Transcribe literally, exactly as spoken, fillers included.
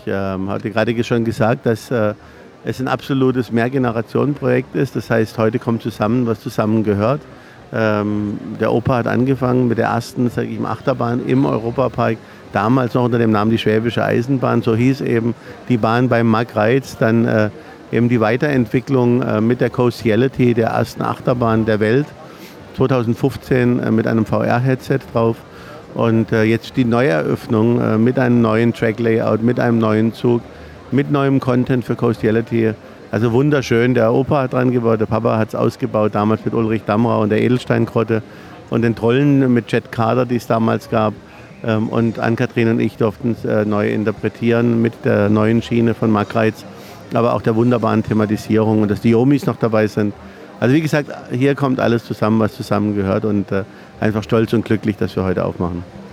ähm, hatte gerade schon gesagt, dass äh, es ein absolutes Mehrgenerationenprojekt ist. Das heißt, heute kommt zusammen, was zusammengehört. Ähm, der Opa hat angefangen mit der ersten, sage ich mal, Achterbahn im Europapark. Damals noch unter dem Namen die Schwäbische Eisenbahn. So hieß eben die Bahn beim Marktreiz. Dann äh, eben die Weiterentwicklung äh, mit der Coastiality, der ersten Achterbahn der Welt. zwanzig fünfzehn äh, mit einem V R-Headset drauf. Und äh, jetzt die Neueröffnung äh, mit einem neuen Track-Layout, mit einem neuen Zug, mit neuem Content für Coastiality. Also wunderschön. Der Opa hat dran gebaut, der Papa hat es ausgebaut, damals mit Ulrich Damrau und der Edelsteingrotte und den Trollen mit Jet Carter, die es damals gab. Ähm, und Ann-Kathrin und ich durften es äh, neu interpretieren mit der neuen Schiene von Marktreiz, aber auch der wunderbaren Thematisierung und dass die Yomis noch dabei sind. Also wie gesagt, hier kommt alles zusammen, was zusammengehört und äh, einfach stolz und glücklich, dass wir heute aufmachen.